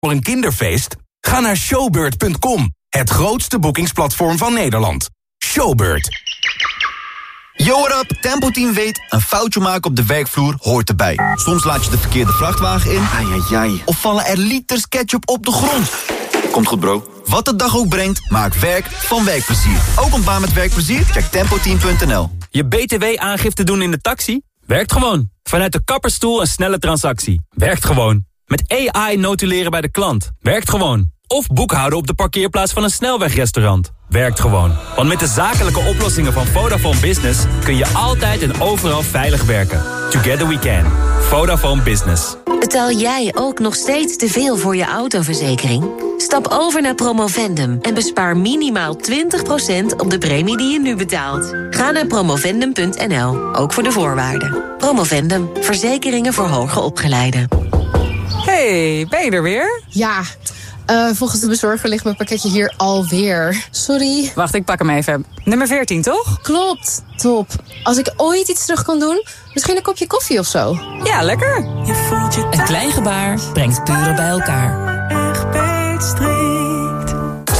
voor een kinderfeest? Ga naar showbird.com, het grootste boekingsplatform van Nederland. Showbird. Yo, what up? Tempo Team weet, een foutje maken op de werkvloer hoort erbij. Soms laat je de verkeerde vrachtwagen in. Ai. Of vallen er liters ketchup op de grond. Komt goed, bro. Wat de dag ook brengt, maak werk van werkplezier. Ook een baan met werkplezier? Check tempoteam.nl. Je BTW-aangifte doen in de taxi? Werkt gewoon. Vanuit de kapperstoel een snelle transactie. Werkt gewoon. Met AI notuleren bij de klant. Werkt gewoon. Of boekhouden op de parkeerplaats van een snelwegrestaurant. Werkt gewoon. Want met de zakelijke oplossingen van Vodafone Business kun je altijd en overal veilig werken. Together we can. Vodafone Business. Betaal jij ook nog steeds te veel voor je autoverzekering? Stap over naar Promovendum en bespaar minimaal 20% op de premie die je nu betaalt. Ga naar promovendum.nl, ook voor de voorwaarden. Promovendum, verzekeringen voor hoger opgeleiden. Hey, ben je er weer? Ja, volgens de bezorger ligt mijn pakketje hier alweer. Sorry. Wacht, ik pak hem even. Nummer 14, toch? Klopt, top. Als ik ooit iets terug kan doen, misschien een kopje koffie of zo. Ja, lekker. Je voelt je een klein gebaar brengt buren bij elkaar. Echt beetstrikt.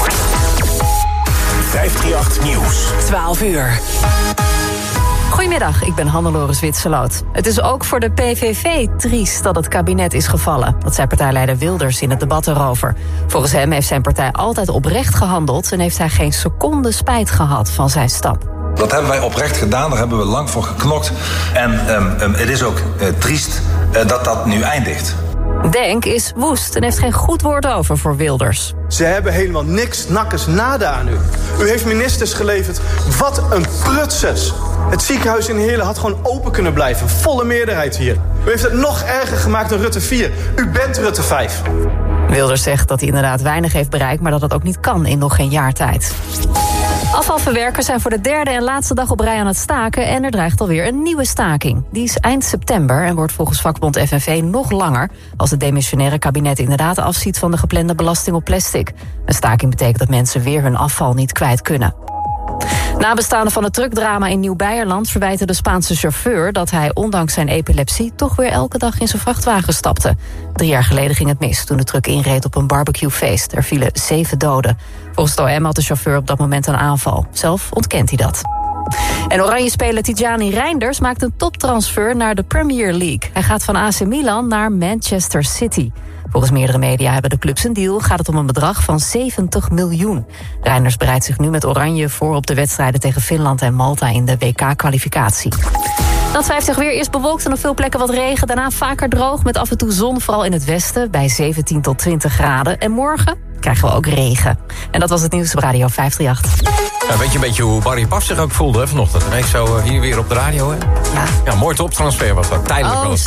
538 Nieuws. 12 uur. Goedemiddag, ik ben Hannelore Zwitserloot. Het is ook voor de PVV triest dat het kabinet is gevallen. Dat zei partijleider Wilders in het debat erover. Volgens hem heeft zijn partij altijd oprecht gehandeld en heeft hij geen seconde spijt gehad van zijn stap. Dat hebben wij oprecht gedaan, daar hebben we lang voor geknokt. En het is ook triest dat dat nu eindigt. Denk is woest en heeft geen goed woord over voor Wilders. Ze hebben helemaal niks nakkes nada aan u. U heeft ministers geleverd. Wat een prutses. Het ziekenhuis in Heerlen had gewoon open kunnen blijven. Volle meerderheid hier. U heeft het nog erger gemaakt dan Rutte 4. U bent Rutte 5. Wilders zegt dat hij inderdaad weinig heeft bereikt, maar dat het ook niet kan in nog geen jaar tijd. Afvalverwerkers zijn voor de derde en laatste dag op rij aan het staken en er dreigt alweer een nieuwe staking. Die is eind september en wordt volgens vakbond FNV nog langer als het demissionaire kabinet inderdaad afziet van de geplande belasting op plastic. Een staking betekent dat mensen weer hun afval niet kwijt kunnen. Nabestaanden van het truckdrama in Nieuw-Beierland verwijten de Spaanse chauffeur dat hij ondanks zijn epilepsie toch weer elke dag in zijn vrachtwagen stapte. 3 jaar geleden ging het mis toen de truck inreed op een barbecuefeest. Er vielen 7 doden. Volgens het OM had de chauffeur op dat moment een aanval. Zelf ontkent hij dat. En Oranje-speler Tijani Reinders maakt een toptransfer naar de Premier League. Hij gaat van AC Milan naar Manchester City. Volgens meerdere media hebben de clubs een deal. Gaat het om een bedrag van 70 miljoen. Reinders bereidt zich nu met Oranje voor op de wedstrijden tegen Finland en Malta in de WK-kwalificatie. Dan 50 weer, eerst bewolkt en op veel plekken wat regen. Daarna vaker droog met af en toe zon, vooral in het westen, bij 17 tot 20 graden. En morgen krijgen we ook regen. En dat was het nieuws op Radio 538. Ja, weet je een beetje hoe Barry Paf zich ook voelde hè, vanochtend? Ineens zo hier weer op de radio. Hè? Ja, mooi toptransfer was dat. Tijdelijk wel eens.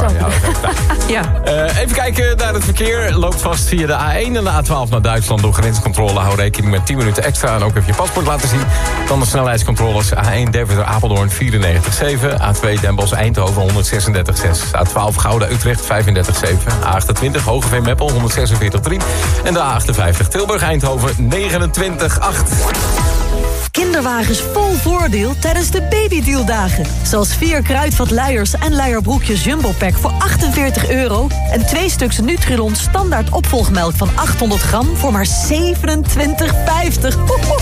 Ja, even kijken naar het verkeer. Loopt vast via de A1 en de A12 naar Duitsland door grenscontrole. Hou rekening met 10 minuten extra en ook even je paspoort laten zien. Dan de snelheidscontroles. A1 Deventer Apeldoorn 94,7. A2 Den Bosch Eindhoven 136,6. A12 Gouda Utrecht 35,7. A28 Hogeveen Meppel 146,3. En de A58 Tilburg Eindhoven 29,8. Kinderwagens vol voordeel tijdens de babydealdagen. Zoals 4 kruidvat luiers en luierbroekjes Jumbo Pack voor €48. En 2 stuks Nutrilon standaard opvolgmelk van 800 gram voor maar €27,50.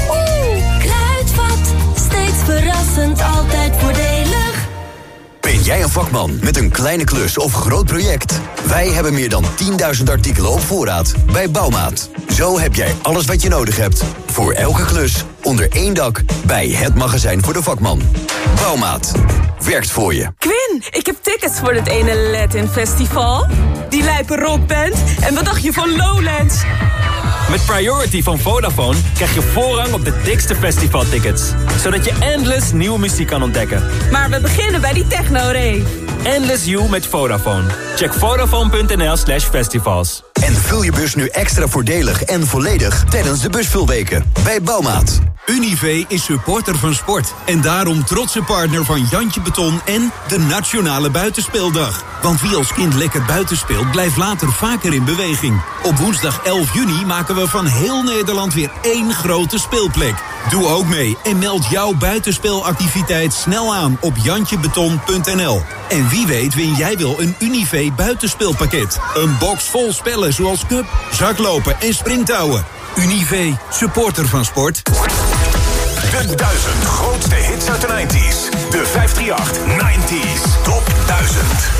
Kruidvat, steeds verrassend, altijd voordelig. Ben jij een vakman met een kleine klus of groot project? Wij hebben meer dan 10.000 artikelen op voorraad bij Bouwmaat. Zo heb jij alles wat je nodig hebt voor elke klus onder één dak bij het magazijn voor de vakman. Bouwmaat. Werkt voor je. Quinn, ik heb tickets voor het ene Latin Festival. Die lijpe rockband. En wat dacht je van Lowlands? Met Priority van Vodafone krijg je voorrang op de dikste festivaltickets. Zodat je endless nieuwe muziek kan ontdekken. Maar we beginnen bij die techno-rave. Endless You met Vodafone. Check vodafone.nl/festivals. En vul je bus nu extra voordelig en volledig tijdens de busvulweken bij Bouwmaat. Univé is supporter van sport en daarom trotse partner van Jantje Beton en de Nationale Buitenspeeldag. Want wie als kind lekker buiten speelt, blijft later vaker in beweging. Op woensdag 11 juni maken we van heel Nederland weer 1 grote speelplek. Doe ook mee en meld jouw buitenspeelactiviteit snel aan op jantjebeton.nl. En wie weet win jij wel een Univé buitenspeelpakket. Een box vol spellen spellen zoals cup, zaklopen en springtouwen. Univé, supporter van sport. De 1000 grootste hits uit de 90s. De 538 90s Top 1000.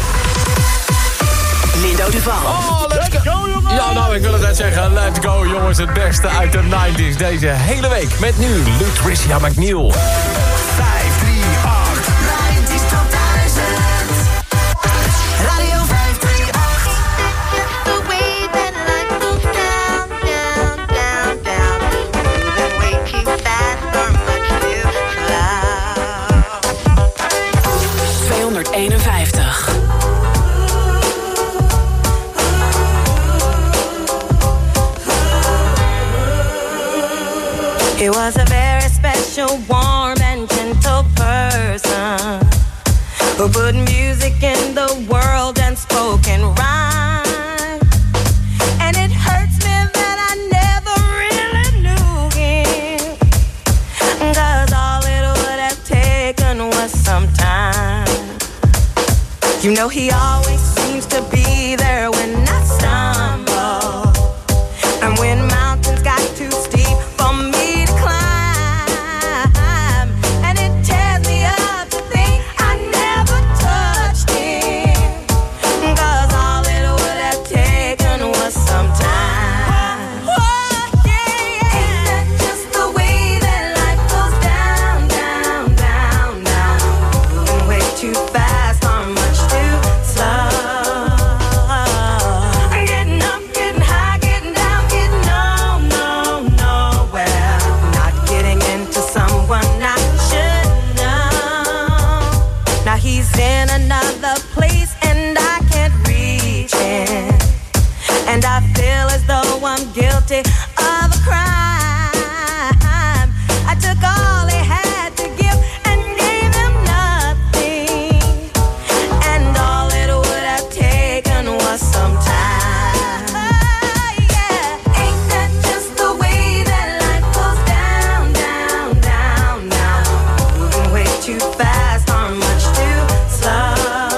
Lindo Duval. Oh, let's go, jongens! Ja, nou, ik wil het net zeggen. Let's go, jongens. Het beste uit de 90s deze hele week. Met nu Lutricia McNeil. 538 90s Top 1000. Radio 538. The way that life goes down, down, down, down. Moving way too fast for much too slow. 251. He was a very special, warm and gentle person who put music in the world and spoke in rhyme. And it hurts me that I never really knew him, 'cause all it would have taken was some time. You know he always seems to be there when I stumble, and when mountains got too steep for me to climb. And it tears me up to think I never touched him, 'cause all it would have taken was some time. Oh, yeah. Ain't that just the way that life goes down, down, down, down? Moving way too fast or much too slow. I'm getting up, getting high, getting down, getting nowhere. Not getting into someone I should know. Now he's in another place and I can't reach him, and I feel as though I'm guilty of a crime. I took all he had to give and gave him nothing, and all it would have taken was some time. Oh, yeah. Ain't that just the way that life goes down, down, down, down? Moving way too fast or much too slow.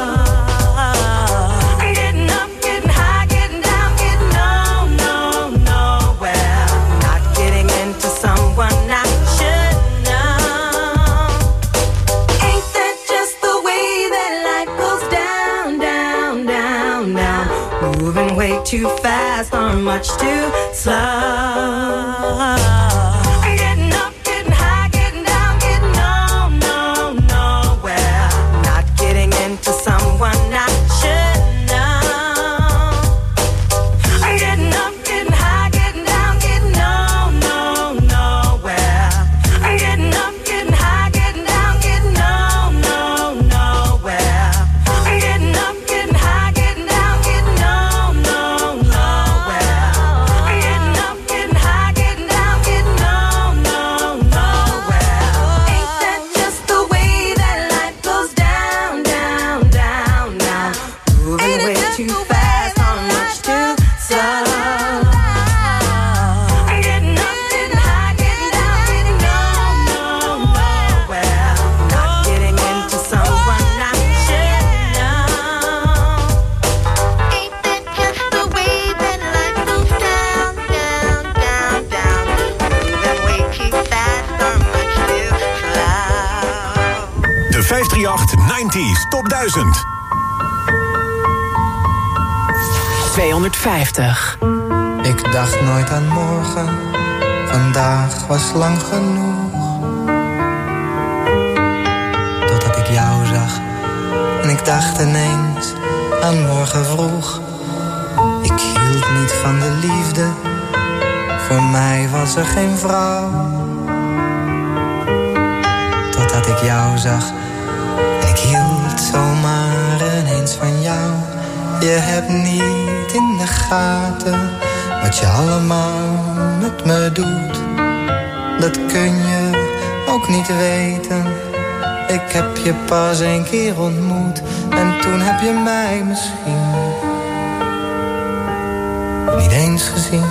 I'm getting up, getting high, getting down, getting nowhere. Not getting into someone I should know. Ain't that just the way that life goes down, down, down, down? Moving way too fast or much too slow. I'm getting up, getting high, getting down, getting nowhere. Not getting into someone I should know. I'm getting up, getting high, getting down, getting nowhere. I'm getting up, getting high, getting down, getting nowhere. I'm getting up, getting high, getting down, getting nowhere. I'm getting up, getting high, getting down, getting nowhere. Ain't that just the way that life goes down, down, down, down? Moving way too fast or much too slow. I'm getting up, getting high, getting down, getting nowhere. Not getting into someone I should know. Ain't that just the way that life goes down, down, down, down? Moving way too fast or much too slow. De 538 90s Top 1000. 250. Ik dacht nooit aan morgen, vandaag was lang genoeg. Totdat ik jou zag en ik dacht ineens aan morgen vroeg. Ik hield niet van de liefde, voor mij was er geen vrouw. Totdat ik jou zag en ik hield zomaar ineens van jou. Je hebt niet in de gaten wat je allemaal met me doet. Dat kun je ook niet weten. Ik heb je pas 1 keer ontmoet en toen heb je mij misschien niet eens gezien.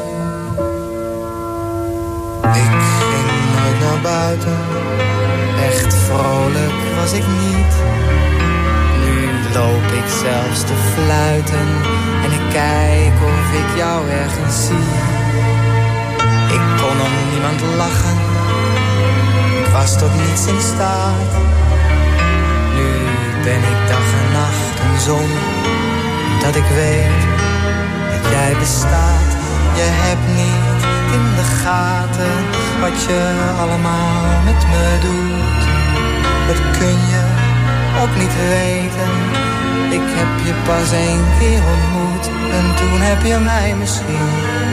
Ik ging nooit naar buiten, echt vrolijk was ik niet. Nu loop ik zelfs te fluiten en ik kijk of ik jou ergens zie. Ik kon om niemand lachen, ik was tot niets in staat. Nu ben ik dag en nacht een zon, dat ik weet dat jij bestaat. Je hebt niet in de gaten wat je allemaal met me doet. Dat kun je ook niet weten. Ik heb je pas 1 keer ontmoet en toen heb je mij misschien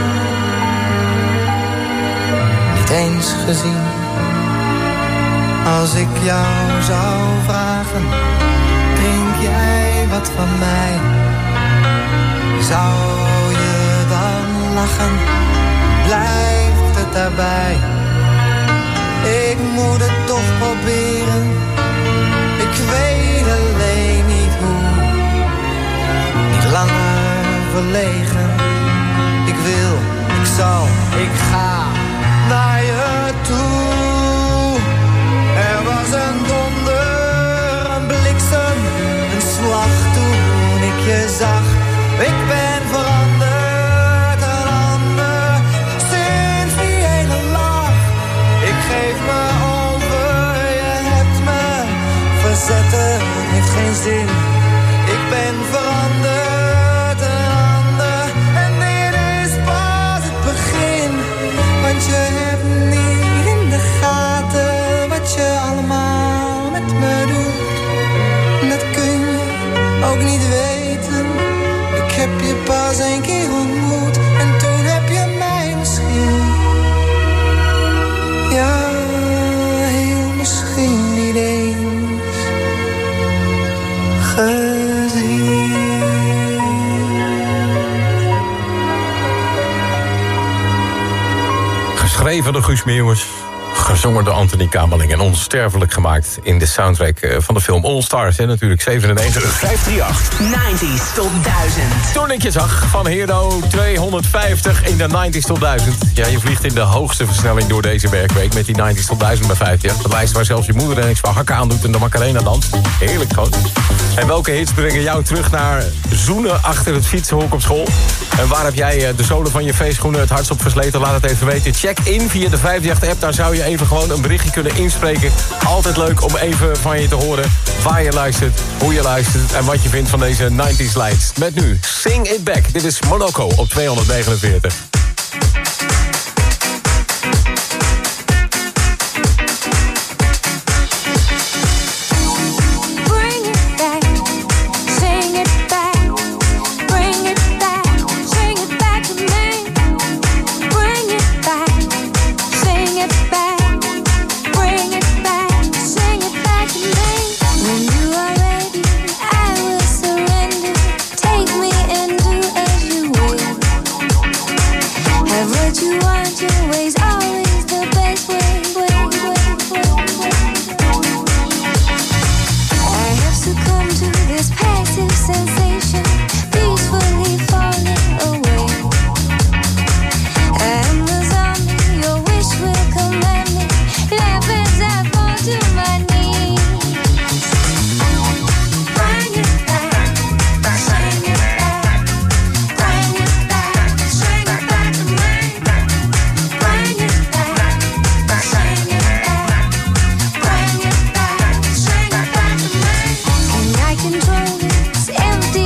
niet eens gezien. Als ik jou zou vragen, drink jij wat van mij? Zou je dan lachen? Blijft het daarbij? Ik moet het toch proberen. Ik weet alleen niet hoe. Niet langer verlegen. Ik wil, ik zal, ik ga naar je toe. Er was een donder, een bliksem, een slag toen ik je zag. Ik ben veranderd, een ander, sinds die ene lach. Ik geef me over, je hebt me verzetten, heeft geen zin. Ik ben veranderd, een ander, en dit is pas het begin. Want je hebt niet in de gaten wat je allemaal met me doet. Dat kun je ook niet weten. Ik heb je pas 1 keer ontmoet en toen heb je mij misschien, ja, heel misschien niet eens gezien. Geschreven door Guus Meeuwis, gezongen door Anthony Kamerling en onsterfelijk gemaakt in de soundtrack van de film All Stars. En natuurlijk 97. 538. 90s tot 1000. Toen ik je zag van Hero 250 in de 90s tot 1000. Ja, je vliegt in de hoogste versnelling door deze werkweek met die 90s tot 1000 bij 50. De lijst waar zelfs je moeder er niks van hakken aan doet en de Macarena danst. Heerlijk gewoon. En welke hits brengen jou terug naar zoenen achter het fietsenhok op school? En waar heb jij de zolen van je feestschoenen het hardst op versleten? Laat het even weten. Check in via de 538-app. Daar zou je even gewoon een berichtje kunnen inspreken. Altijd leuk om even van je te horen waar je luistert, hoe je luistert en wat je vindt van deze 90s lijst. Met nu Sing It Back. Dit is Monaco op 249. Empty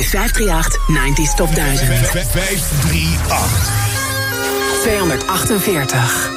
538 90s Top 1000. 538. 248.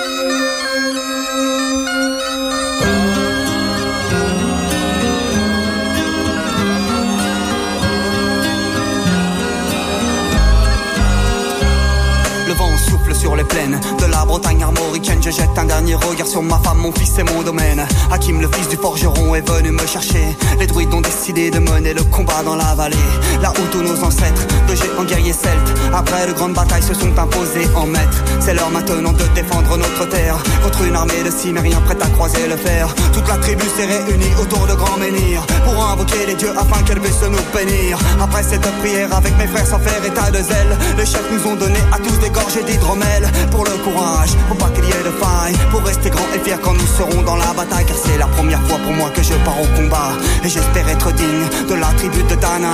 Le vent souffle sur les plaines de la Bretagne armoricaine. Je jette un dernier regard sur ma femme, mon fils et mon domaine. Hakim, le fils du forgeron, est venu me chercher. Les druides ont décidé de mener le combat dans la vallée, là où tous nos ancêtres, de géants guerriers celtes, après de grandes batailles, se sont imposés en maîtres. C'est l'heure maintenant de défendre notre terre contre une armée de cimériens prête à croiser le fer. Toute la tribu s'est réunie autour de grands menhirs pour invoquer les dieux afin qu'elle puisse nous bénir. Après cette prière avec mes frères sans faire état de zèle, les chefs nous ont donné à tous des gorgées d'hydromel. Pour le courage, pour pas qu'il y ait de faille, pour rester grand et fier quand nous serons dans la bataille. Car c'est la première fois pour moi que je pars au combat, et j'espère être digne de la tribu de Dana.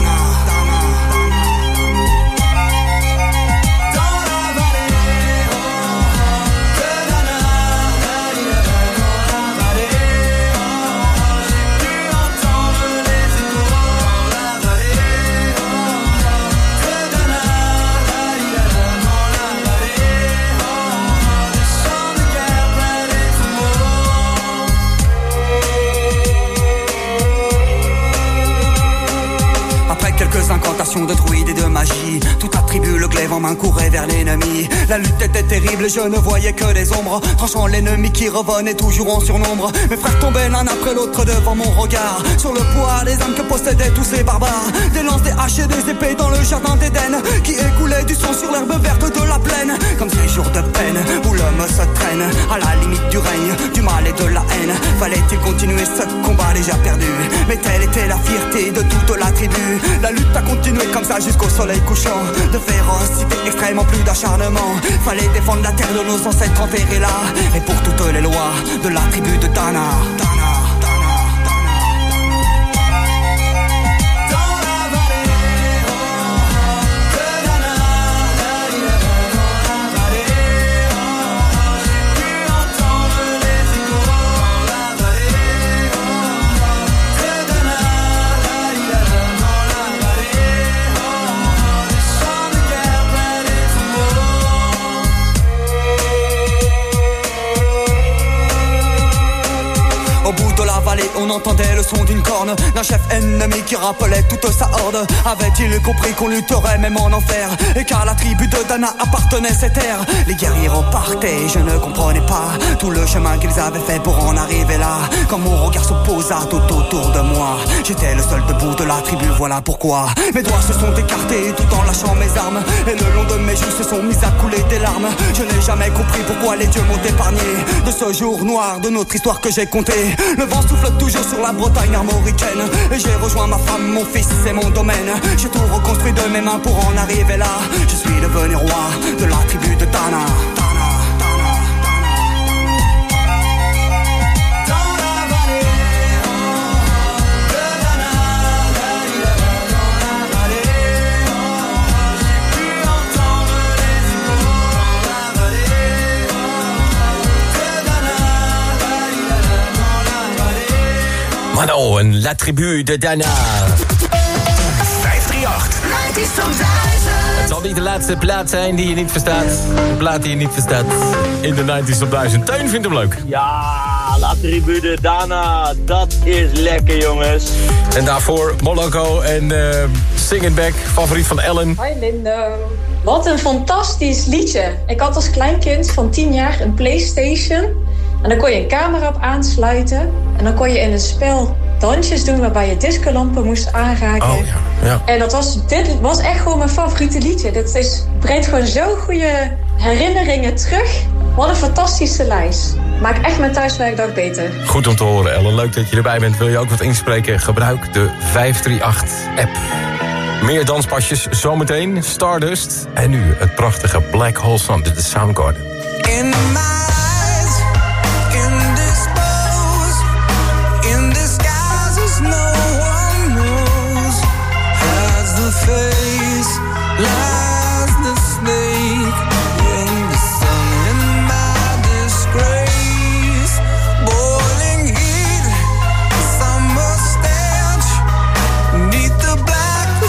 Incantations de druides et de magie, toute la tribu, le glaive en main, courait vers l'ennemi. La lutte était terrible, je ne voyais que des ombres, tranchant l'ennemi qui revenait toujours en surnombre. Mes frères tombaient l'un après l'autre devant mon regard, sur le poids des âmes que possédaient tous ces barbares. Des lances, des haches et des épées dans le jardin d'Éden, qui écoulait du sang sur l'herbe verte de la plaine. Comme ces jours de peine où l'homme se traîne à la limite du règne, du mal et de la haine. Fallait-il continuer ce combat déjà perdu? Mais telle était la fierté de toute la tribu. La lutte a continué comme ça jusqu'au soleil couchant. De férocité extrême en plus d'acharnement. Fallait défendre la terre de nos ancêtres enterrés là. Et pour toutes les lois de la tribu de Dana. On entendait le son d'une corne, d'un chef ennemi qui rappelait toute sa horde. Avait-il compris qu'on lutterait même en enfer, et qu'à la tribu de Dana appartenait cette terre? Les guerriers repartaient, je ne comprenais pas tout le chemin qu'ils avaient fait pour en arriver là. Quand mon regard se posa tout autour de moi, j'étais le seul debout de la tribu, voilà pourquoi mes doigts se sont écartés tout en lâchant mes armes, et le long de mes joues se sont mis à couler des larmes. Je n'ai jamais compris pourquoi les dieux m'ont épargné de ce jour noir de notre histoire que j'ai compté. Le vent souffle toujours sur la Bretagne armoricaine, et j'ai rejoint ma femme, mon fils et mon domaine. J'ai tout reconstruit de mes mains pour en arriver là. Je suis devenu roi de la tribu de Dana. Mano en La Tribu de Dana. 538. Het zal niet de laatste plaat zijn die je niet verstaat. De plaat die je niet verstaat in de 90's Top 1000. Teun vindt hem leuk. Ja, La Tribu de Dana. Dat is lekker, jongens. En daarvoor Moloko en Sing It Back. Favoriet van Ellen. Hoi Lindo. Wat een fantastisch liedje. Ik had als kleinkind van 10 jaar een PlayStation. En dan kon je een camera op aansluiten. En dan kon je in het spel dansjes doen waarbij je discolampen moest aanraken. Oh, ja. En dit was echt gewoon mijn favoriete liedje. Brengt gewoon zo goede herinneringen terug. Wat een fantastische lijst. Maakt echt mijn thuiswerkdag beter. Goed om te horen, Ellen. Leuk dat je erbij bent. Wil je ook wat inspreken? Gebruik de 538-app. Meer danspasjes zometeen. Stardust. En nu het prachtige Black Hole Sun. Dit is Soundgarden. In my eyes, indisposed, in disguises no one knows. Has the face, lies the snake. In the sun, in my disgrace. Boiling heat, summer stench. Neath the black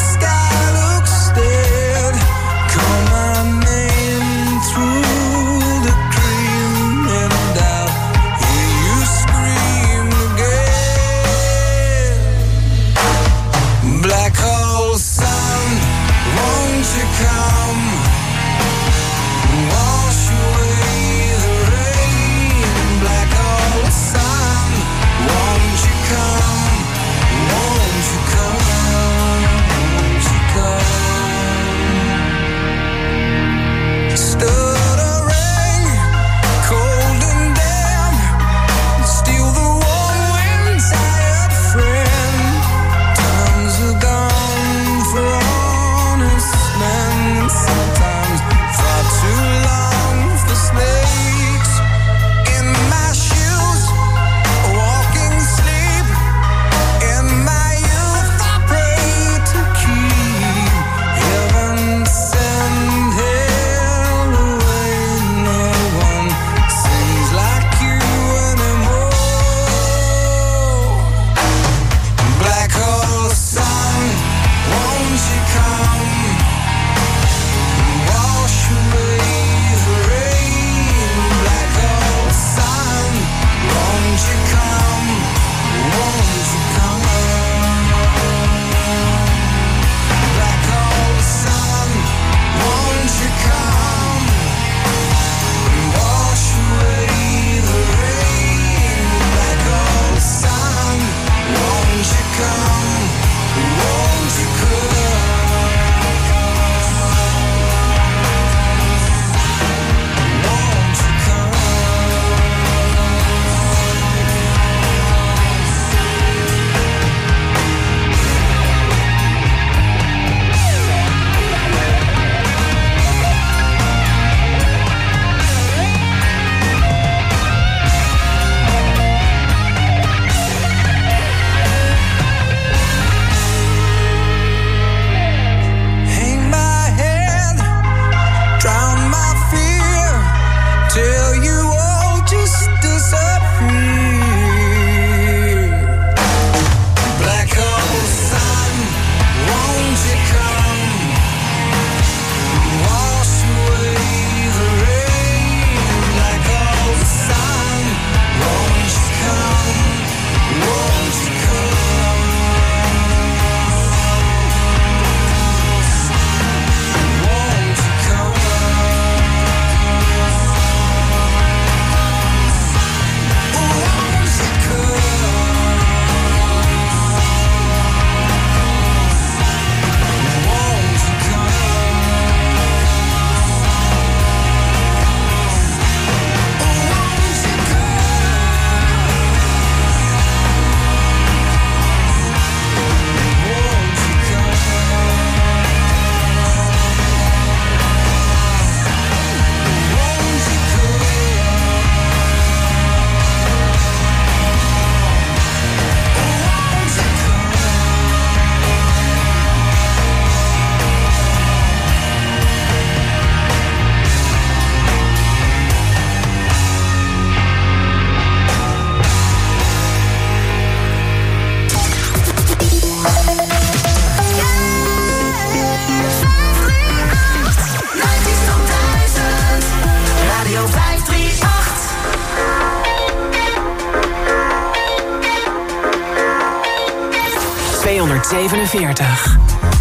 247.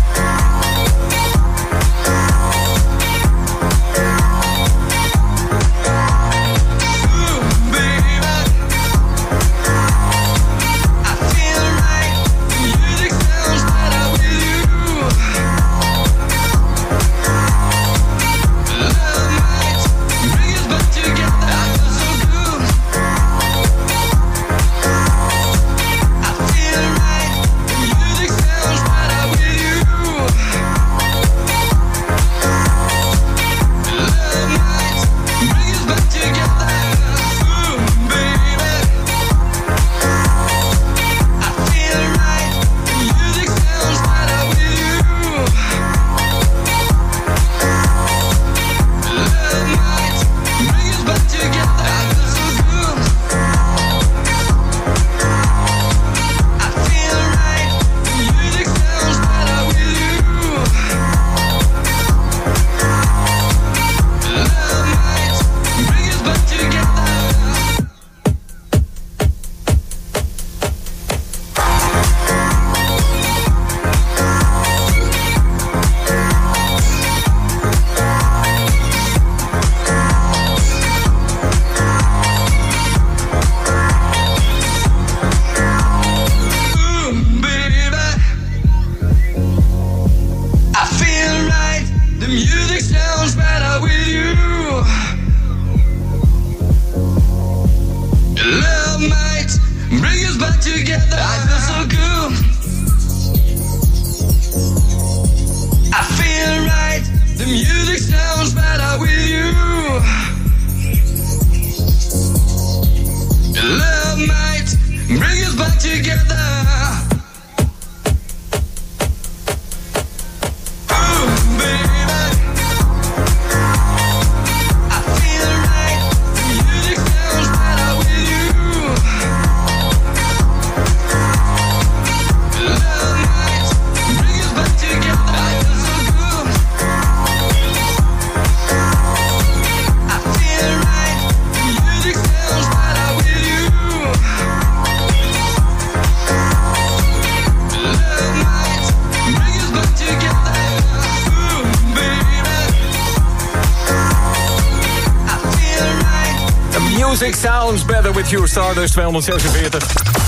Music sounds better with you, Stardust 246.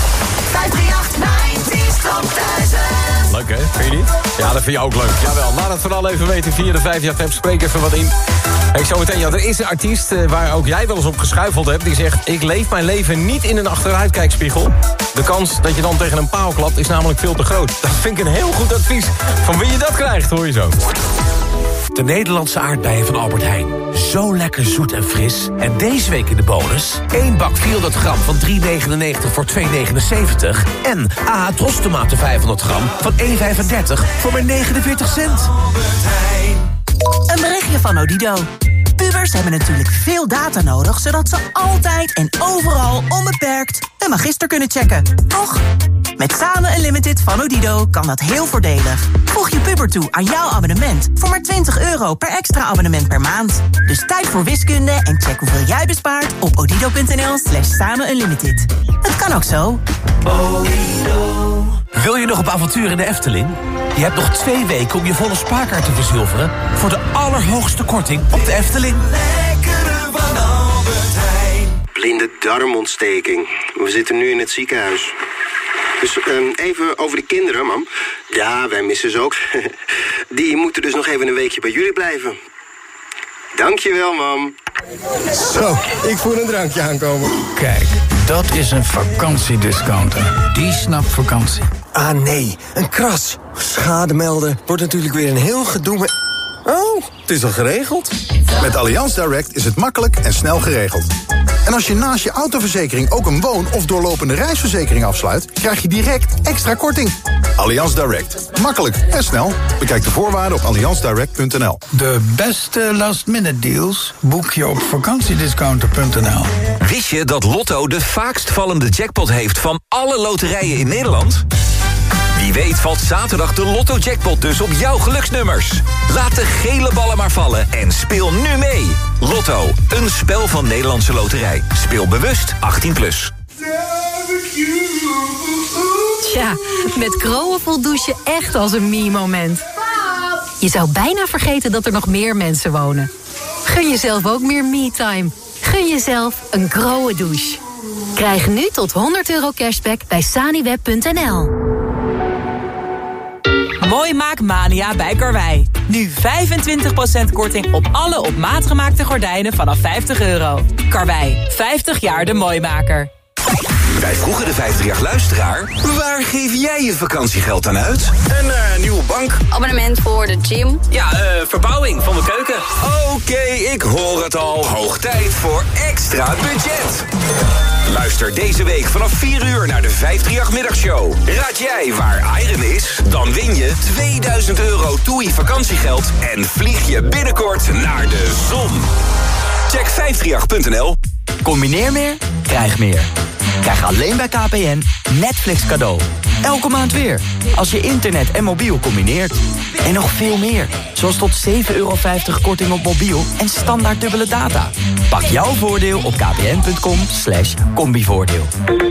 538 top 1000. Leuk, hè? Vind je niet? Ja, dat vind je ook leuk. Jawel, laat het vooral even weten via de 538. Spreek even wat in. Hey, zometeen, ja, er is een artiest waar ook jij wel eens op geschuifeld hebt. Die zegt, ik leef mijn leven niet in een achteruitkijkspiegel. De kans dat je dan tegen een paal klapt is namelijk veel te groot. Dat vind ik een heel goed advies. Van wie je dat krijgt, hoor je zo. De Nederlandse aardbeien van Albert Heijn. Zo lekker zoet en fris. En deze week in de bonus 1 bak 400 gram van €3,99 voor €2,79. En AH Trostomaten 500 gram van €1,35 voor maar 49 cent. Een berichtje van Odido. Pubers hebben natuurlijk veel data nodig, zodat ze altijd en overal onbeperkt hun magister kunnen checken. Toch? Met Samen Unlimited van Odido kan dat heel voordelig. Voeg je puber toe aan jouw abonnement voor maar €20 per extra abonnement per maand. Dus tijd voor wiskunde en check hoeveel jij bespaart op odido.nl/samenunlimited. Het kan ook zo. Wil je nog op avontuur in de Efteling? Je hebt nog 2 weken om je volle spaarkaart te verzilveren voor de allerhoogste korting op de Efteling. Blinde darmontsteking. We zitten nu in het ziekenhuis. Dus even over de kinderen, mam. Ja, wij missen ze ook. Die moeten dus nog even een weekje bij jullie blijven. Dankjewel, mam. Zo, ik voel een drankje aankomen. Kijk, dat is een vakantiediscounter. Die snapt vakantie. Ah nee, een kras. Schade melden. Wordt natuurlijk weer een heel gedoe met... Oh, het is al geregeld. Met Allianz Direct is het makkelijk en snel geregeld. En als je naast je autoverzekering ook een woon- of doorlopende reisverzekering afsluit, krijg je direct extra korting. Allianz Direct. Makkelijk en snel. Bekijk de voorwaarden op allianzdirect.nl. De beste last-minute deals boek je op vakantiediscounter.nl. Wist je dat Lotto de vaakst vallende jackpot heeft van alle loterijen in Nederland? Wie weet valt zaterdag de Lotto-jackpot dus op jouw geluksnummers. Laat de gele ballen maar vallen en speel nu mee. Lotto, een spel van Nederlandse Loterij. Speel bewust 18+. Ja, met Groen voelt douchen echt als een me-moment. Je zou bijna vergeten dat er nog meer mensen wonen. Gun jezelf ook meer me-time. Gun jezelf een Groen douche. Krijg nu tot €100 cashback bij saniweb.nl. Mooi Maakmania bij Karwei. Nu 25% korting op alle op maat gemaakte gordijnen vanaf €50. Karwei, 50 jaar de mooimaker. Wij vroegen de 50-luisteraar, waar geef jij je vakantiegeld aan uit? Een nieuwe bank. Abonnement voor de gym. Ja, verbouwing van de keuken. Oké, ik hoor het al. Hoog tijd voor extra budget. Luister deze week vanaf 4 uur naar de 538-middagshow. Raad jij waar Iron is? Dan win je €2000 TUI vakantiegeld en vlieg je binnenkort naar de zon. Check 538.nl. Combineer meer, krijg meer. Krijg alleen bij KPN Netflix cadeau. Elke maand weer. Als je internet en mobiel combineert. En nog veel meer. Zoals tot €7,50 korting op mobiel en standaard dubbele data. Pak jouw voordeel op kpn.com/combivoordeel.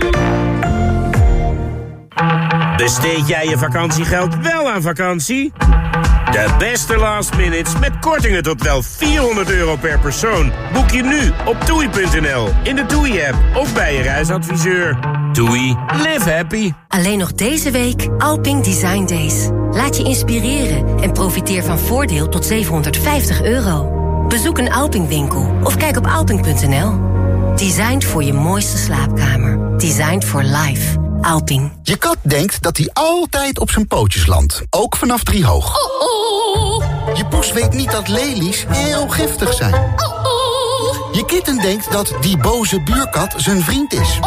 Besteed jij je vakantiegeld wel aan vakantie? De beste last minutes met kortingen tot wel €400 per persoon. Boek je nu op toei.nl, in de TUI-app of bij je reisadviseur. TUI, live happy. Alleen nog deze week Alping Design Days. Laat je inspireren en profiteer van voordeel tot €750. Bezoek een Alping-winkel of kijk op alping.nl. Designed voor je mooiste slaapkamer. Designed for life. Alping. Je kat denkt dat hij altijd op zijn pootjes landt. Ook vanaf 3 hoog. Je poes weet niet dat lelies heel giftig zijn. Je kitten denkt dat die boze buurkat zijn vriend is.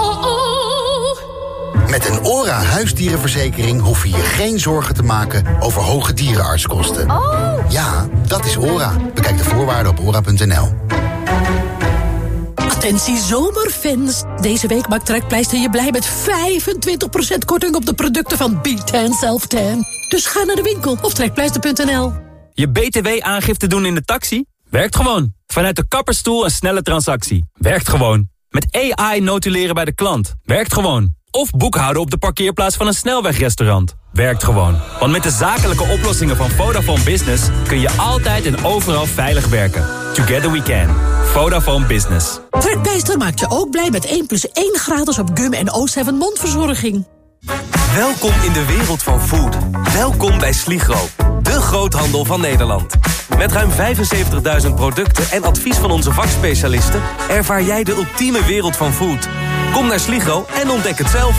Met een ORA huisdierenverzekering hoef je je geen zorgen te maken over hoge dierenartskosten. Ja, dat is ORA. Bekijk de voorwaarden op ora.nl. Attentie zomerfans. Deze week maakt Trekpleister je blij met 25% korting op de producten van B10 Self-Tan. Dus ga naar de winkel of trekpleister.nl. Je BTW-aangifte doen in de taxi? Werkt gewoon. Vanuit de kapperstoel een snelle transactie. Werkt gewoon. Met AI notuleren bij de klant. Werkt gewoon. Of boekhouden op de parkeerplaats van een snelwegrestaurant. Werkt gewoon. Want met de zakelijke oplossingen van Vodafone Business kun je altijd en overal veilig werken. Together we can. Vodafone Business. Trekpleister maakt je ook blij met 1+1 gratis op gum en O7 mondverzorging. Welkom in de wereld van food. Welkom bij Sligro, de groothandel van Nederland. Met ruim 75.000 producten en advies van onze vakspecialisten ervaar jij de ultieme wereld van food. Kom naar Sligro en ontdek het zelf.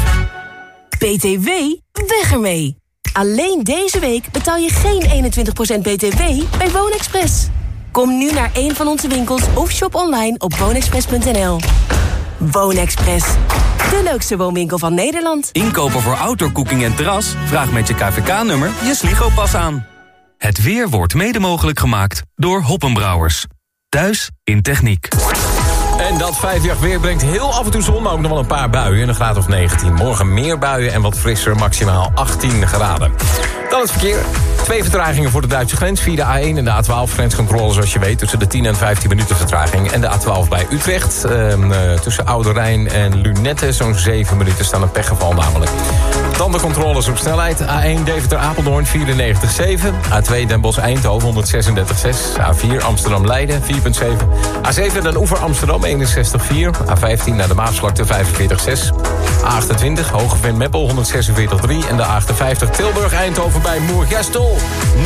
BTW? Weg ermee! Alleen deze week betaal je geen 21% BTW bij WoonExpress. Kom nu naar een van onze winkels of shop online op woonexpress.nl. WoonExpress, de leukste woonwinkel van Nederland. Inkopen voor outdoorcooking en terras? Vraag met je KVK-nummer je Sligro-pas aan. Het weer wordt mede mogelijk gemaakt door Hoppenbrouwers. Thuis in techniek. En dat 5 weer brengt heel af en toe zon, maar ook nog wel een paar buien. Een graad of 19. Morgen meer buien en wat frisser, maximaal 18 graden. Dan het verkeer. 2 vertragingen voor de Duitse grens. Via de A1 en de A12 grenscontrole, zoals je weet. Tussen de 10 en 15 minuten vertraging. En de A12 bij Utrecht. Tussen Oude Rijn en Lunette. Zo'n 7 minuten staan een pechgeval namelijk. Dan de controles op snelheid. A1 Deventer-Apeldoorn 94,7. A2 Den Bosch-Eindhoven 136,6. A4 Amsterdam-Leiden 4,7. A7 Den Oever Amsterdam 61,4. A15 naar de Maasvlakte 45,6. A28 Hogeveen-Meppel 146,3. En de A58 Tilburg-Eindhoven bij Moergestel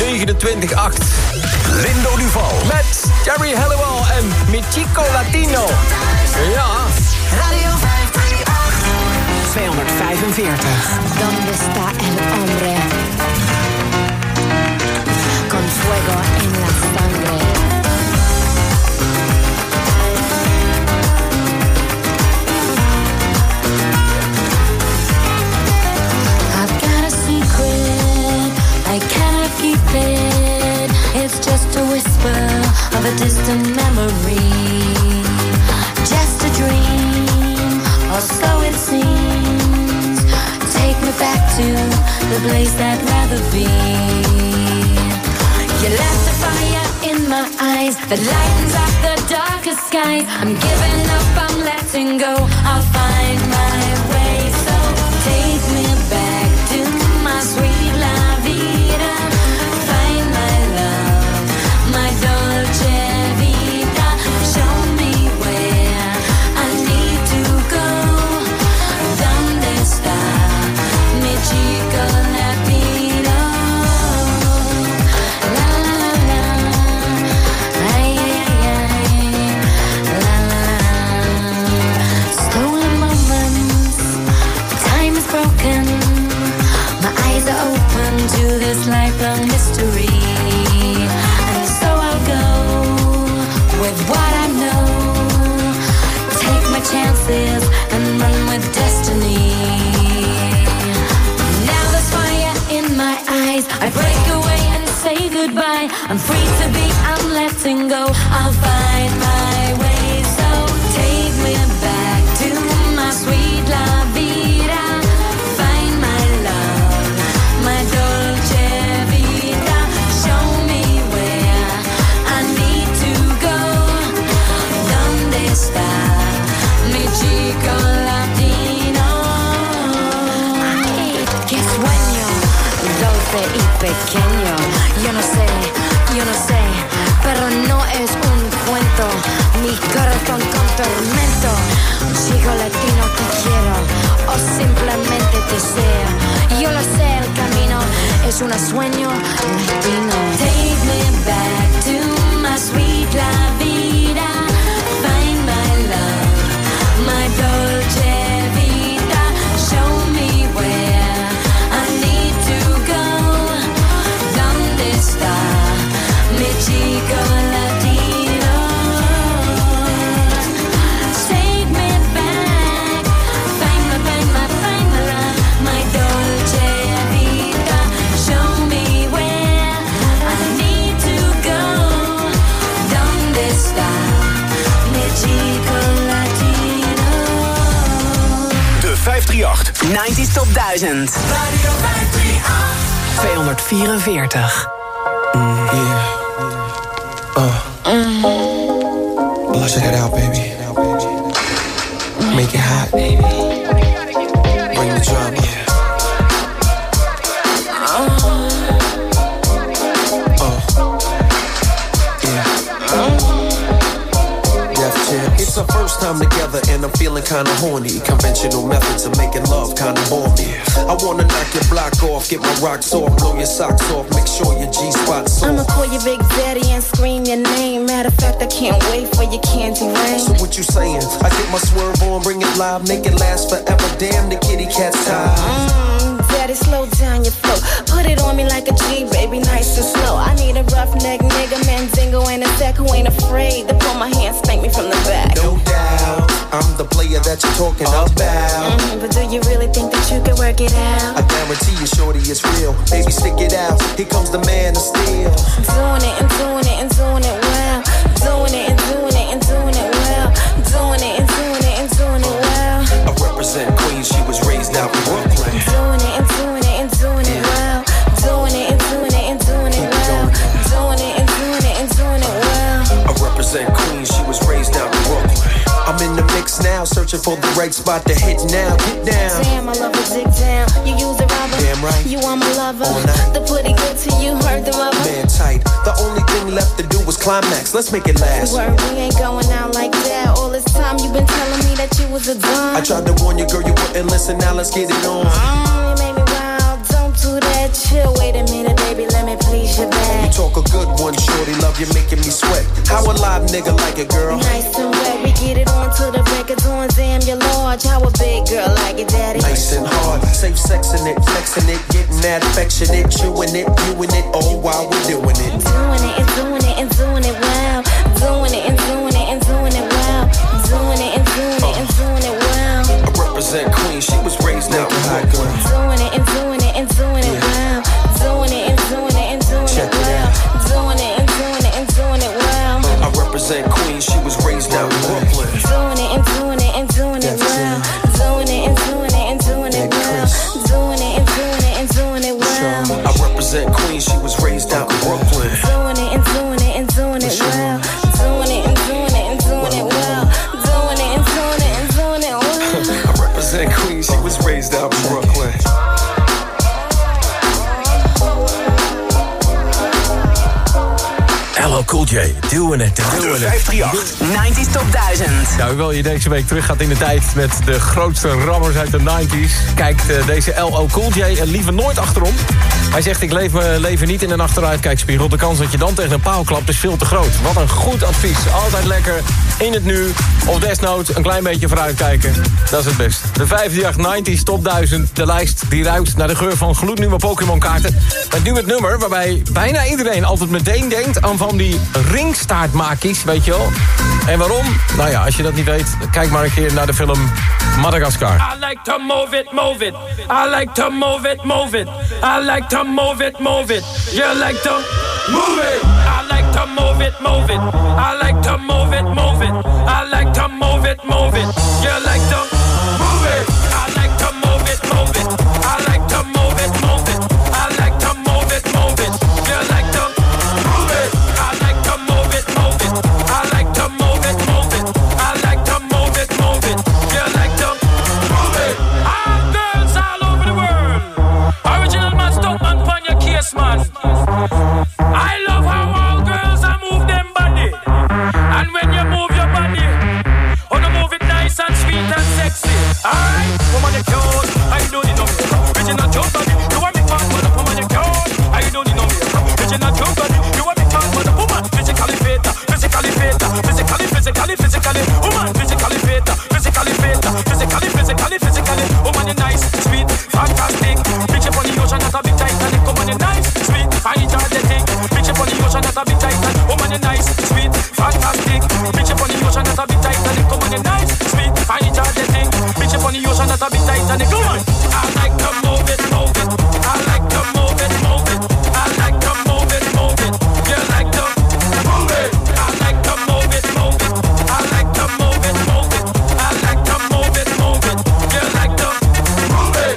29,8. Lindo Duval. Met Jerry Halliwell en Michico Latino. Ja. Radio 538. 245. ¿Dónde está el hombre? Con fuego en la sangre. I've got a secret, I cannot keep it. It's just a whisper of a distant memory. Just a dream, or so it seems. Take me back to the place I'd rather be. You left a fire in my eyes that lightens up the darkest skies. I'm giving up, I'm letting go. I'll find my way. So take me back to are open to this lifelong mystery. And so I'll go with what I know. Take my chances and run with destiny. Now there's fire in my eyes. I break away and say goodbye. I'm free to be, I'm letting go. I'll find my way. So take me back to my sweet la vida. Find my love, my dolce vita. Show me where I need to go. ¿Dónde está mi chico latino? Ay, qué sueño dulce y pequeño. Yo no sé, pero no es un cuento. Mi corazón con tormento. Un chico latino que quiero o simplemente deseo. Yo lo sé, el camino es un sueño latino. Take me back to my sweet la vida. Find my love, my dolce vita. Show me where I need to go. ¿Dónde está mi chico latino? Take me back. Find my love, my dolce vita. Show me where I need to go. ¿Dónde está mi chico latino? De 538. 90s Top 1000. Radio 538. 244. Well, check it out, baby. Make it hot, baby. Bring the drama. It's our first time together and I'm feeling kinda horny. Conventional methods of making love kinda bore me. I wanna knock your block off, get my rocks off, blow your socks off, make sure your G-spot's off. I'ma call you Big Daddy and scream your name. Matter of fact, I can't wait for your candy rain. So what you saying? I get my swerve on, bring it live, make it last forever. Damn, the kitty cat's tired. Daddy, slow down your flow. Put it on me like a G, baby, nice and slow. I need a roughneck nigga, Mandingo and a Zach who ain't afraid to pull my hand, spank me from the back. No doubt, I'm the player that you're talking about. But do you really think that you can work it out? I guarantee you, shorty, it's real. Baby, stick it out. Here comes the man of steel. Doing it and doing it and doing it well. Doing it and doing it and doing it well. Doing it and doing it and doing it well. I represent Queens, she was raised out in Brooklyn. Doing it and doing it and doing it well. Doing it and doing it and doing it well. Doing it and doing it and doing it well. I represent Queens, she was raised out in Brooklyn. I'm in the mix now, searching for the right spot to hit now. Get down. Damn, I love to dig down. You use the rubber. Damn right. You are my lover. The pretty good to you, heard the rubber. Man tight. The only thing left to do was climax. Let's make it last. Word, we ain't going out like that. All this time you been telling me that you was a dumb. I tried to warn you, girl, you wouldn't listen. Now let's get it on. You made me wild. Don't do that. Chill. Wait a minute, baby. Let me please your back. You talk a good one, shorty. Love you making me sweat. How a live nigga like it, girl? Nice and wet. We get it on to the record on. Damn, you're large. How a big girl like it, daddy? Nice and hard. Safe sexing it, flexing it, getting that affectionate, chewing it, viewing it, all while we're doing it. Doing it and doing it and doing it well. Doing it and doing it and doing it well. Doing it and doing it and doing it well. I represent Queens, she was raised out in Brooklyn. Doing it and doing it and doing it well. Doing it and doing it and doing it well. Doing it and doing it and doing it well. I represent Queens, she was raised out in Brooklyn. Doing it and doing it and doing it well. Doing it and doing it and doing it well. Doing it and doing it and doing it well. I represent Queens, she was raised out in Brooklyn. Doing it and doing it and doing it well. Doing it and doing it and doing it well. Doing it and doing it and doing it well. I represent Queens, she was raised out in Brooklyn. Cool J, doing it. De 538. 90s Top 1000. Nou, hoewel je deze week terug gaat in de tijd met de grootste rammers uit de 90s... kijkt deze LL Cool J liever nooit achterom. Hij zegt, ik leef mijn leven niet in een achteruitkijkspiegel. De kans dat je dan tegen een paal klapt is veel te groot. Wat een goed advies. Altijd lekker in het nu. Of desnoods een klein beetje vooruitkijken. Dat is het beste. De 538 90s Top 1000. De lijst die ruikt naar de geur van gloednieuwe Pokémon kaarten. Met nu het nummer waarbij bijna iedereen altijd meteen denkt aan van die ringstaartmakies, weet je wel. En waarom? Nou ja, als je dat niet weet, kijk maar een keer naar de film Madagascar. I like to move it, move it. I like to move it, move it. I like to move it, move it. You like to move it. I like to move it, move it. I like to move it, move it. I like to move it, move it. You like to move it. I like to move it, move it. I like to move it, move it. I like to move it, move it. You like to move it. I like to move it, move it. I like to move it, move it. I like to move it, move it. You like to move it. All girls all over the world. Original man, stunt man, pon your case, man. I love how all girls are move them body. And when you move your body, oh, you move it nice and sweet and sexy. Alright, woman, you cute. I don't need no makeup. Original cute body. You want me fat, but the woman you cute. I don't need no makeup. Original cute body. You want me fat, but the woman physically fit, physically fit, physically. Woman physically fit, physically fit, physically. Woman, you nice, sweet, fantastic. Picture for the ocean, not a big Titanic. Woman, you nice, sweet, energetic. Picture for the ocean, not a big Titanic. Woman, you nice, sweet, fantastic. Picture for the ocean, not a big Titanic. Woman, you nice, sweet, energetic. Picture for the ocean, not a big Titanic. Woman, I like to move it, move it. I like to move it, move it. I like to move it, move it. You like to move it. I like to move it, move it. I like to move it, move it. I like to move it, move it. You like to move it.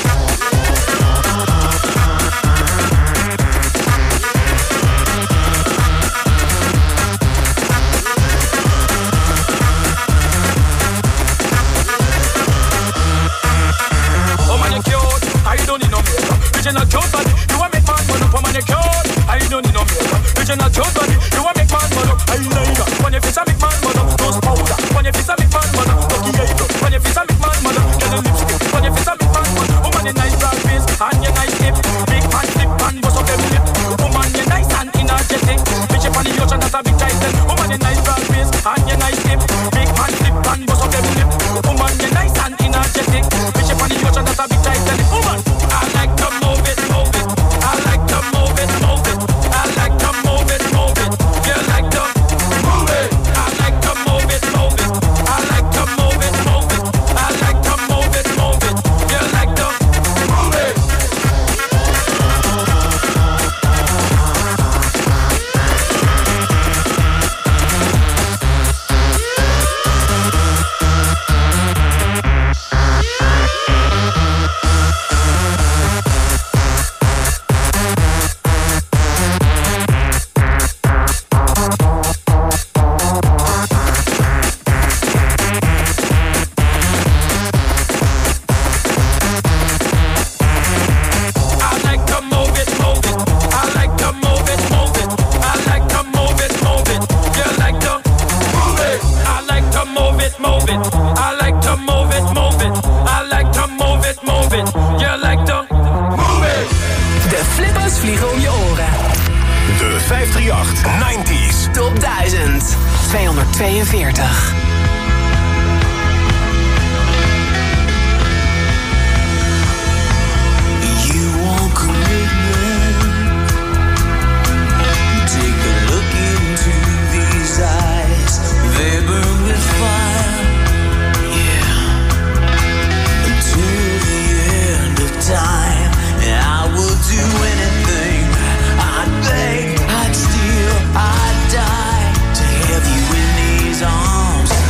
Oh man, you cute. I don't need no makeup. Original cute body. You want make man burn up. Oh man, you cute. I don't need no makeup. Original cute body. You want make man burn up. Eyeliner. When you face a make man burn up. Nose powder. When you face a make man burn up. Lucky eyebrow. When you face a make man burn up. Yellow lipstick. When you face a make man burn up. Oh man, you nice broad face and you nice hip. Big fan flip and bust up them lip. Oh man, you nice and energetic. Picture for the ocean, that's a big title. Oh man, you nice broad face and you nice hip. Big fan flip and bust up them lip. Oh man, you nice and energetic. Picture for the ocean, that's a big title. Oh man, I like to move it, move it. I like to move it, move it. I like to move it, move it. You like to move it. I like to move it, move it. I like to move it, move it. I like to move it, move it. You like to move it. I like to move it, move it. I like to move it, move it. I like to move it, move it. You like to move it. I like to move it, move it. I like to move it, move it. I like to move it, move it. You like to move it. De flippers vliegen om je oren. De 538 90s. Top 1000. 242. You want commitment? Take a look into these eyes. They burn with fire. Yeah. Until the end of time, I will do anything. I'd beg, I'd steal, I'd die to have you in these arms.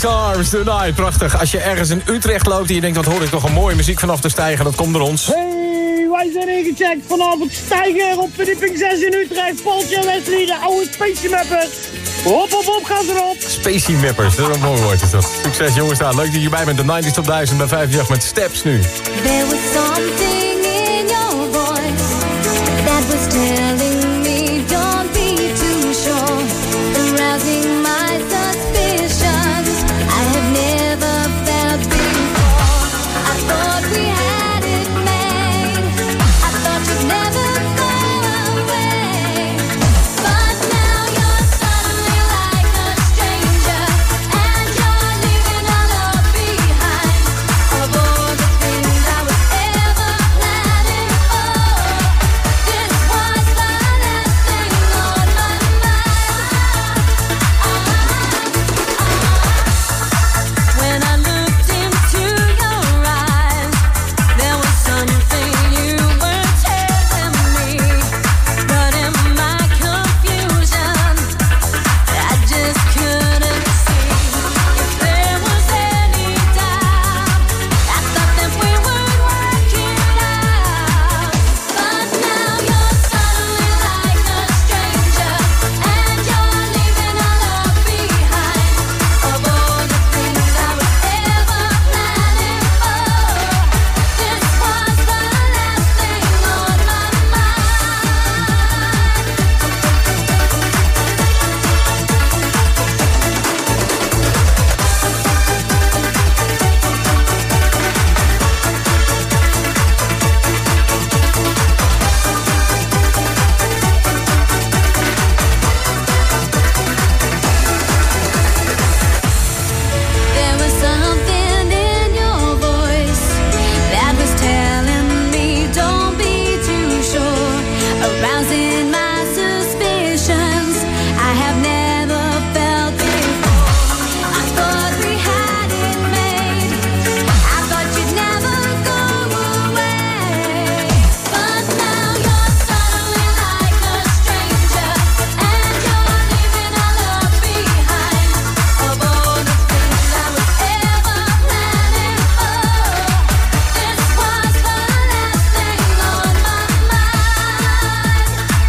These Arms Tonight. Prachtig. Als je ergens in Utrecht loopt en je denkt, wat hoor ik toch een mooie muziek vanaf de steiger, dat komt door ons. Hey, wij zijn ingecheckt vanavond steiger op verdieping 6 in Utrecht. Paultje en Wesley, de oude Spacey Mappers. Hop, hop, hop, gaan ze erop. Spacey Mappers, dat is een mooi woord. Is dat. Succes jongens daar. Leuk dat je hierbij bent. De 90's Top 1000 bij 5 met Steps nu. There was something in your voice that was telling me don't be too sure, arousing my suspicions I have never felt before. I thought we had it made, I thought you'd never go away, but now you're suddenly like a stranger, and you're leaving all love behind. Of all the things I was ever planning for, this was the last thing on my mind. When I looked into your eyes, there was something you were telling me, but in my confusion, I just couldn't see if there was any doubt. I thought that we would work it out, but now you're suddenly like a stranger, and you're leaving all love behind. Of all the things I was ever planning for, this was the last thing on my There was something in your voice that was telling me don't be too sure, arousing my suspicions I have never felt before. I thought we had it made, I thought you'd never go away, but now you're suddenly like a stranger, and you're leaving all love behind. Of all the things I was ever planning for, this was the last thing on my mind.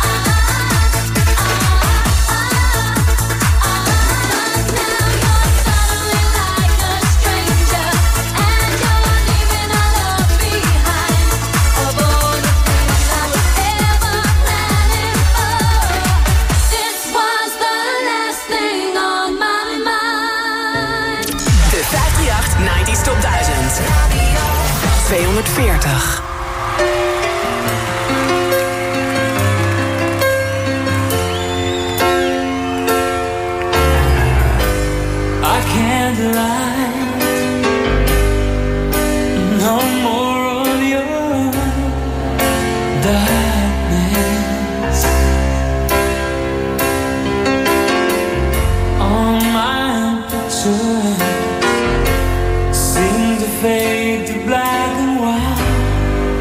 But now you're suddenly like a stranger, and you're leaving all love behind. Of all the things I was ever planning for, this was the last thing on my mind. De 538 90's Top 1000. 240. I can't lie. No more of your darkness. All my pictures seem to fade to black and white.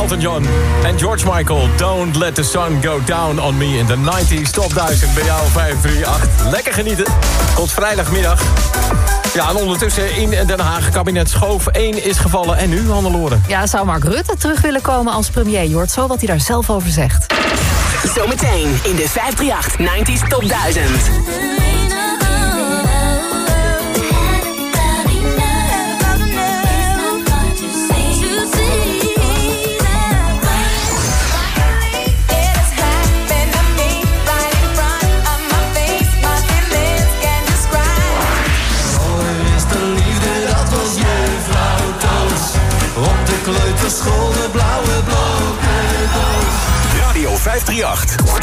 Elton John en George Michael. Don't let the sun go down on me in the 90s Top 1000 bij jou 538. Lekker genieten. Tot vrijdagmiddag. Ja, en ondertussen in Den Haag, kabinet Schoof 1 is gevallen. En nu, Hannelore? Ja, zou Mark Rutte terug willen komen als premier? Je hoort zo wat hij daar zelf over zegt. Zometeen in de 538 90s Top 1000. Kleuterschool, de blauwe blokken. Radio 538.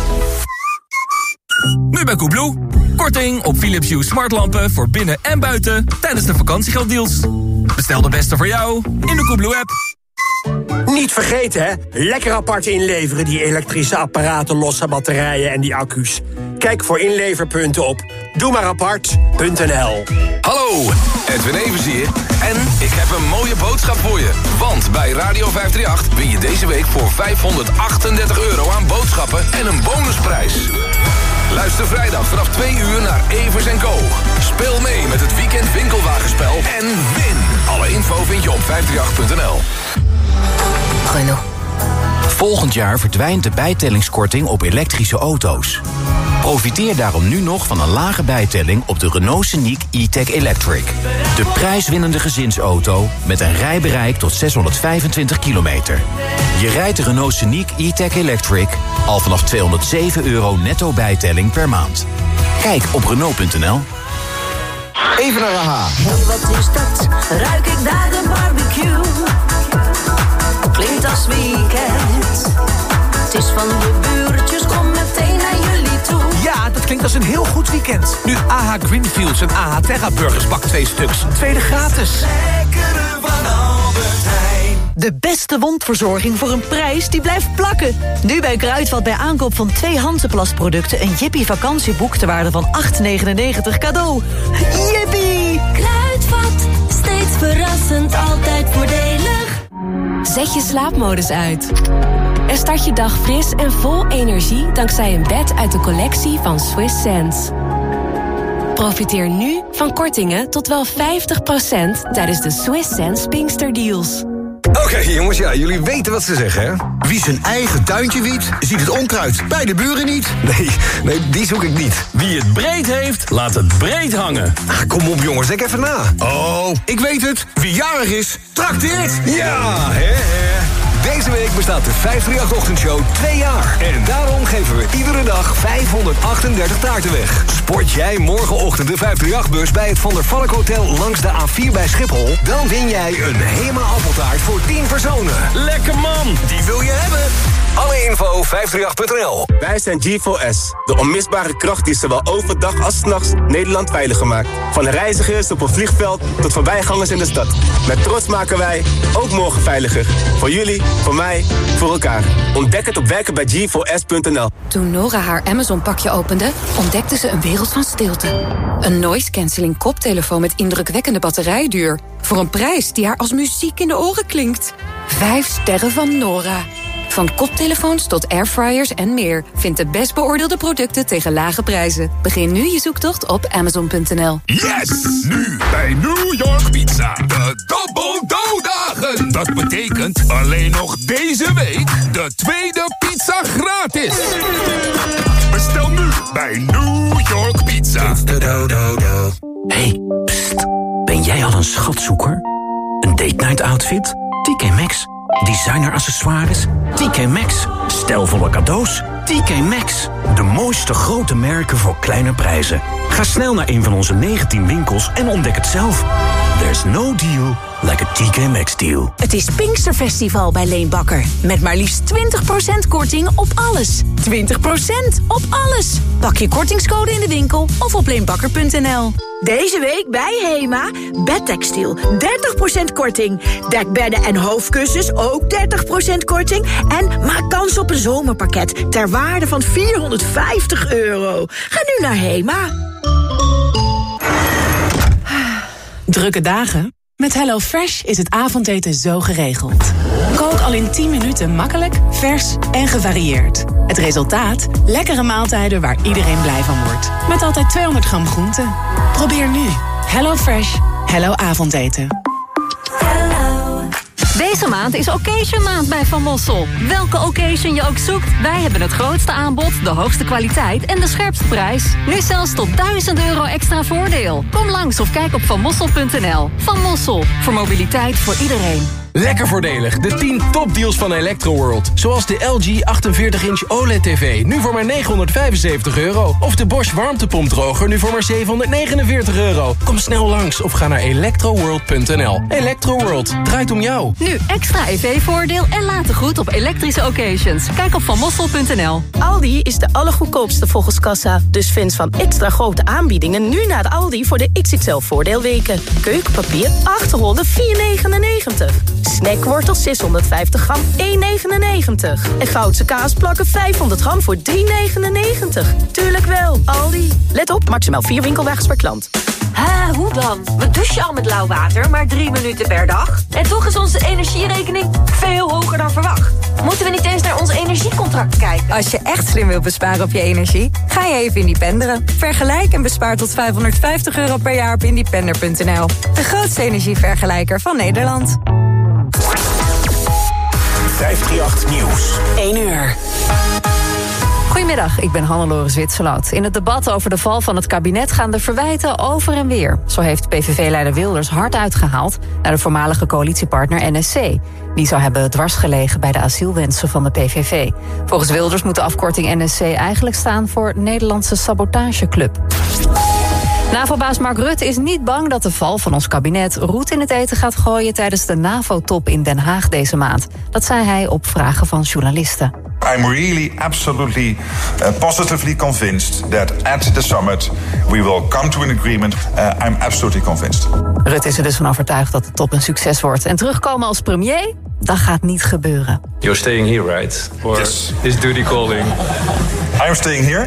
Nu bij Koebloe. Korting op Philips Hue smartlampen voor binnen en buiten tijdens de vakantiegelddeals. Bestel de beste voor jou in de Koebloe-app. Niet vergeten, hè? Lekker apart inleveren, die elektrische apparaten, losse batterijen en die accu's. Kijk voor inleverpunten op doemaarapart.nl. Hallo, Edwin Evers hier. En ik heb een mooie boodschap voor je. Want bij Radio 538 win je deze week voor €538 aan boodschappen en een bonusprijs. Luister vrijdag vanaf 2 uur naar Evers & Co. Speel mee met het weekend winkelwagenspel en win. Alle info vind je op 538.nl. Renault. Volgend jaar verdwijnt de bijtellingskorting op elektrische auto's. Profiteer daarom nu nog van een lage bijtelling op de Renault Scenic E-Tech Electric. De prijswinnende gezinsauto met een rijbereik tot 625 kilometer. Je rijdt de Renault Scenic E-Tech Electric al vanaf €207 netto bijtelling per maand. Kijk op Renault.nl. Even naar AH. Wat is dat? Ruik ik daar een barbecue? Klinkt als weekend. Het is van de buurtjes, kom meteen naar jullie toe. Ja, dat klinkt als een heel goed weekend. Nu AH Greenfields en AH Terra Burgers bak 2 stuks. Tweede gratis. Lekkere van Albert Heijn. De beste wondverzorging voor een prijs die blijft plakken. Nu bij Kruidvat bij aankoop van 2 Hanzeplast-producten... een Jippie vakantieboek ter waarde van €8,99 cadeau. Jippie! Kruidvat, steeds verrassend, altijd voordelig. Zet je slaapmodus uit. En start je dag fris en vol energie dankzij een bed uit de collectie van Swiss Sense. Profiteer nu van kortingen tot wel 50% tijdens de Swiss Sense Pinkster Deals. Oké, jongens, ja, jullie weten wat ze zeggen, hè? Wie zijn eigen tuintje wiedt, ziet het onkruid bij de buren niet. Nee, die zoek ik niet. Wie het breed heeft, laat het breed hangen. Kom op, jongens, denk even na. Oh, ik weet het. Wie jarig is, trakteert. Ja, hè. Deze week bestaat de 538-ochtendshow 2 jaar. En daarom geven we iedere dag 538 taarten weg. Sport jij morgenochtend de 538-bus bij het Van der Valk Hotel langs de A4 bij Schiphol... dan win jij een Hema appeltaart voor 10 personen. Lekker man, die wil je hebben. Alle info 538.nl. Wij zijn G4S, de onmisbare kracht die zowel overdag als 's nachts Nederland veiliger maakt. Van reizigers op een vliegveld tot voorbijgangers in de stad. Met trots maken wij ook morgen veiliger. Voor jullie, voor mij, voor elkaar. Ontdek het op werkenbij G4S.nl. Toen Nora haar Amazon-pakje opende, ontdekte ze een wereld van stilte. Een noise-canceling koptelefoon met indrukwekkende batterijduur. Voor een prijs die haar als muziek in de oren klinkt. 5 sterren van Nora. Van koptelefoons tot airfryers en meer. Vind de best beoordeelde producten tegen lage prijzen. Begin nu je zoektocht op Amazon.nl. Yes! Nu bij New York Pizza. De Double Dough-dagen. Dat betekent alleen nog deze week de tweede pizza gratis. Bestel nu bij New York Pizza. Hey, pst. Ben jij al een schatzoeker? Een date night outfit? TK Maxx. Designer accessoires? TK Maxx. Stijlvolle cadeaus? TK Maxx. De mooiste grote merken voor kleine prijzen. Ga snel naar een van onze 19 winkels en ontdek het zelf. There's no deal like a TK Maxx deal. Het is Pinksterfestival bij Leenbakker. Met maar liefst 20% korting op alles. 20% op alles. Pak je kortingscode in de winkel of op leenbakker.nl. Deze week bij Hema. Bedtextiel 30% korting. Dekbedden en hoofdkussens ook 30% korting. En maak kans op een zomerpakket ter waarde van €450. Ga nu naar Hema. Drukke dagen? Met HelloFresh is het avondeten zo geregeld. Kook al in 10 minuten makkelijk, vers en gevarieerd. Het resultaat? Lekkere maaltijden waar iedereen blij van wordt. Met altijd 200 gram groente. Probeer nu. HelloFresh. Hello avondeten. Deze maand is Occasion maand bij Van Mossel. Welke occasion je ook zoekt, wij hebben het grootste aanbod, de hoogste kwaliteit en de scherpste prijs. Nu zelfs tot €1000 extra voordeel. Kom langs of kijk op vanmossel.nl. Van Mossel, voor mobiliteit voor iedereen. Lekker voordelig, de 10 topdeals van Electroworld. Zoals de LG 48-inch OLED-TV, nu voor maar €975. Of de Bosch warmtepompdroger, nu voor maar €749. Kom snel langs of ga naar electroworld.nl. Electroworld, draait om jou. Nu extra EV-voordeel en later goed op elektrische occasions. Kijk op vanmossel.nl. Aldi is de allergoedkoopste volgens kassa. Dus fans van extra grote aanbiedingen nu naar de Aldi voor de XXL voordeelweken. Keukenpapier 8 rollen €4,99. Snackwortels 650 gram, €1,99. En Goudse kaasplakken 500 gram voor €3,99. Tuurlijk wel, Aldi. Let op, maximaal 4 winkelwagens per klant. Hoe dan? We douchen al met lauw water, maar 3 minuten per dag. En toch is onze energierekening veel hoger dan verwacht. Moeten we niet eens naar ons energiecontract kijken? Als je echt slim wilt besparen op je energie, ga je even independeren. Vergelijk en bespaar tot €550 per jaar op independer.nl. De grootste energievergelijker van Nederland. 538 Nieuws. 1 uur. Goedemiddag, ik ben Hannelore Zwitserloot. In het debat over de val van het kabinet gaan de verwijten over en weer. Zo heeft PVV-leider Wilders hard uitgehaald naar de voormalige coalitiepartner NSC. Die zou hebben dwarsgelegen bij de asielwensen van de PVV. Volgens Wilders moet de afkorting NSC eigenlijk staan voor Nederlandse Sabotageclub. NAVO-baas Mark Rutte is niet bang dat de val van ons kabinet roet in het eten gaat gooien tijdens de NAVO-top in Den Haag deze maand. Dat zei hij op vragen van journalisten. I'm really absolutely positively convinced that at the summit we will come to an agreement. I'm absolutely convinced. Rutte is er dus van overtuigd dat de top een succes wordt. En terugkomen als premier? Dat gaat niet gebeuren. You're staying here, right? Or yes. Is duty calling? I'm staying here.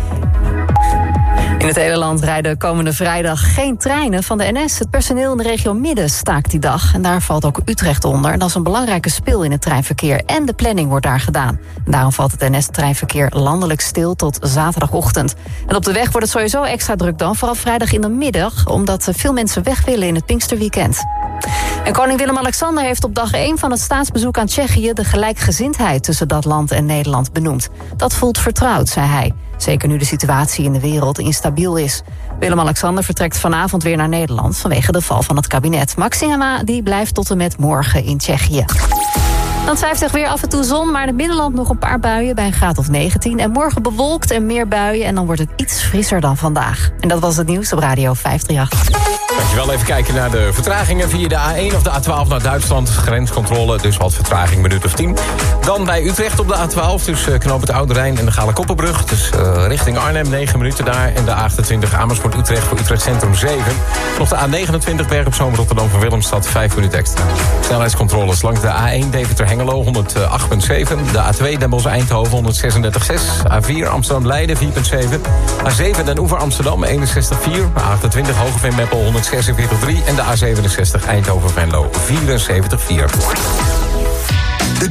In het hele land rijden komende vrijdag geen treinen van de NS. Het personeel in de regio Midden staakt die dag. En daar valt ook Utrecht onder. En dat is een belangrijke spil in het treinverkeer. En de planning wordt daar gedaan. En daarom valt het NS-treinverkeer landelijk stil tot zaterdagochtend. En op de weg wordt het sowieso extra druk dan. Vooral vrijdag in de middag. Omdat veel mensen weg willen in het Pinksterweekend. En koning Willem-Alexander heeft op dag 1 van het staatsbezoek aan Tsjechië de gelijkgezindheid tussen dat land en Nederland benoemd. Dat voelt vertrouwd, zei hij. Zeker nu de situatie in de wereld instabiel is. Willem-Alexander vertrekt vanavond weer naar Nederland vanwege de val van het kabinet. Maxima die blijft tot en met morgen in Tsjechië. Dan twijfelt weer af en toe zon, maar in het binnenland nog een paar buien bij een graad of 19. En morgen bewolkt en meer buien en dan wordt het iets frisser dan vandaag. En dat was het nieuws op Radio 538. Dankjewel, even kijken naar de vertragingen via de A1 of de A12 naar Duitsland. Grenscontrole, dus wat vertraging, minuut of 10. Dan bij Utrecht op de A12, dus knoop het Oude Rijn en de Galenkoppenbrug. Dus richting Arnhem, 9 minuten daar. En de A28 Amersfoort-Utrecht voor Utrecht Centrum 7. Nog de A29 Berg op Zoom Rotterdam van Willemstad, 5 minuten extra. Snelheidscontroles langs de A1 Deventer-Hengelo, 108,7. De A2 Den Bosch-Eindhoven, 136,6. A4 Amsterdam-Leiden, 4,7. A7 Den Oever Amsterdam, 61,4. A28 Hogeveen-Meppel, 146,3. En de A67 Eindhoven-Venlo, 74,4.